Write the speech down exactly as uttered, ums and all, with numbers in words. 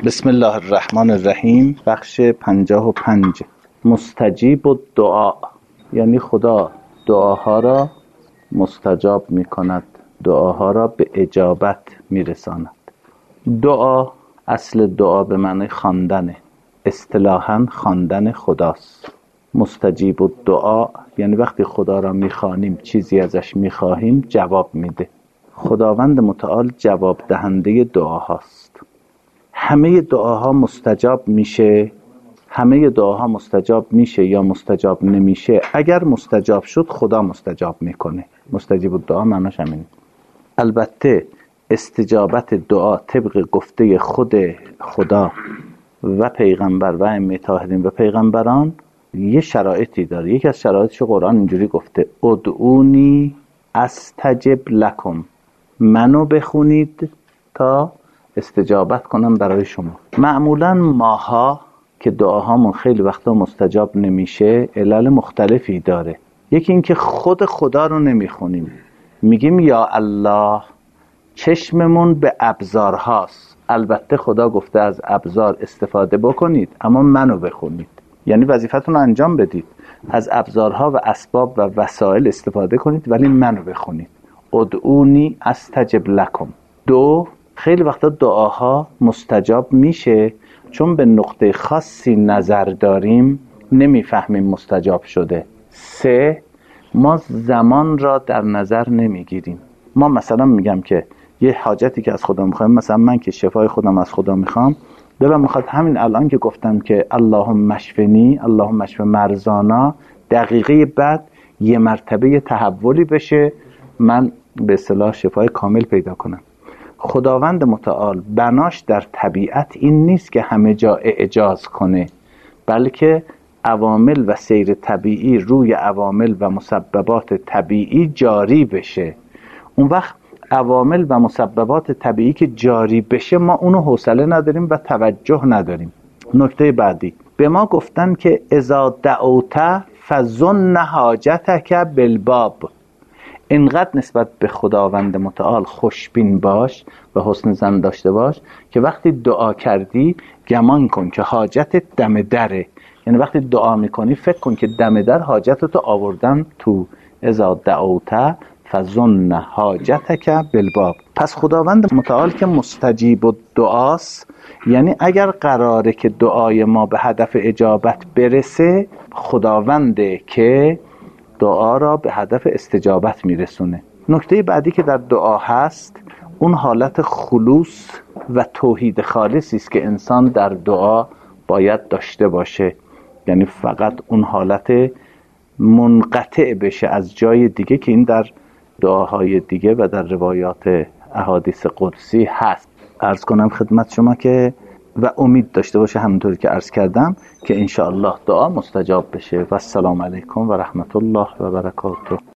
بسم الله الرحمن الرحیم. بخش پنجاه و پنج. مستجیب الدعا، یعنی خدا دعاها را مستجاب می کند، دعاها را به اجابت می رساند. دعا، اصل دعا به معنی خواندنه، اصطلاحاً خواندن خداست. مستجیب الدعا یعنی وقتی خدا را می خوانیم، چیزی ازش می خواهیم، جواب میده. خداوند متعال جواب دهنده دعاهاست. همه دعاها مستجاب میشه، همه دعاها مستجاب میشه یا مستجاب نمیشه. اگر مستجاب شد خدا مستجاب میکنه. مستجیب الدعا معناش همینه. البته استجابت دعا طبق گفته خود خدا و پیغمبر و ائمه طاهرین و پیغمبران یه شرایطی داره. یکی از شرایطش قرآن اینجوری گفته: ادعونی استجب لکم، منو بخونید تا استجابت کنم برای شما. معمولا ماها که دعاهامون خیلی وقتا مستجاب نمیشه، علل مختلفی داره. یکی این که خود خدا رو نمیخونیم، میگیم یا الله، چشممون به ابزارهاست. البته خدا گفته از ابزار استفاده بکنید، اما منو بخونید، یعنی وظیفتون رو انجام بدید. از ابزارها و اسباب و وسایل استفاده کنید ولی منو بخونید. ادعونی استجب لکم. دو، خیلی وقتا دعاها مستجاب میشه چون به نقطه خاصی نظر داریم، نمیفهمیم مستجاب شده. سه، ما زمان را در نظر نمیگیریم. ما مثلا میگم که یه حاجتی که از خدا میخوایم، مثلا من که شفای خودم از خدا میخوام، دلم میخواد همین الان که گفتم که اللهم اشفنی، اللهم اشف مرضانا، دقیقه بعد یه مرتبه تحولی بشه، من به اصطلاح شفای کامل پیدا کنم. خداوند متعال بناش در طبیعت این نیست که همه جا اعجاز کنه، بلکه عوامل و سیر طبیعی روی عوامل و مسببات طبیعی جاری بشه. اون وقت عوامل و مسببات طبیعی که جاری بشه ما اونو حوصله نداریم و توجه نداریم. نکته بعدی، به ما گفتن که اذا دعوت فظن حاجتک بالباب. اینقدر نسبت به خداوند متعال خوشبین باش و حسن ظن داشته باش که وقتی دعا کردی گمان کن که حاجت دم دره. یعنی وقتی دعا میکنی فکر کن که دم در حاجتتو آوردن تو. اذا دعوت فظن حاجتک بالباب. پس خداوند متعال که مستجیب الدعاست، یعنی اگر قراره که دعای ما به هدف اجابت برسه، خداونده که دعا را به هدف استجابت میرسونه. نکته بعدی که در دعا هست، اون حالت خلوص و توحید خالصی است که انسان در دعا باید داشته باشه. یعنی فقط اون حالت منقطع بشه از جای دیگه، که این در دعاهای دیگه و در روایات احادیث قدسی هست. عرض کنم خدمت شما که و امید داشته باشه همونطوری که عرض کردم که انشاءالله دعا مستجاب بشه. و السلام علیکم و رحمت الله و برکاته.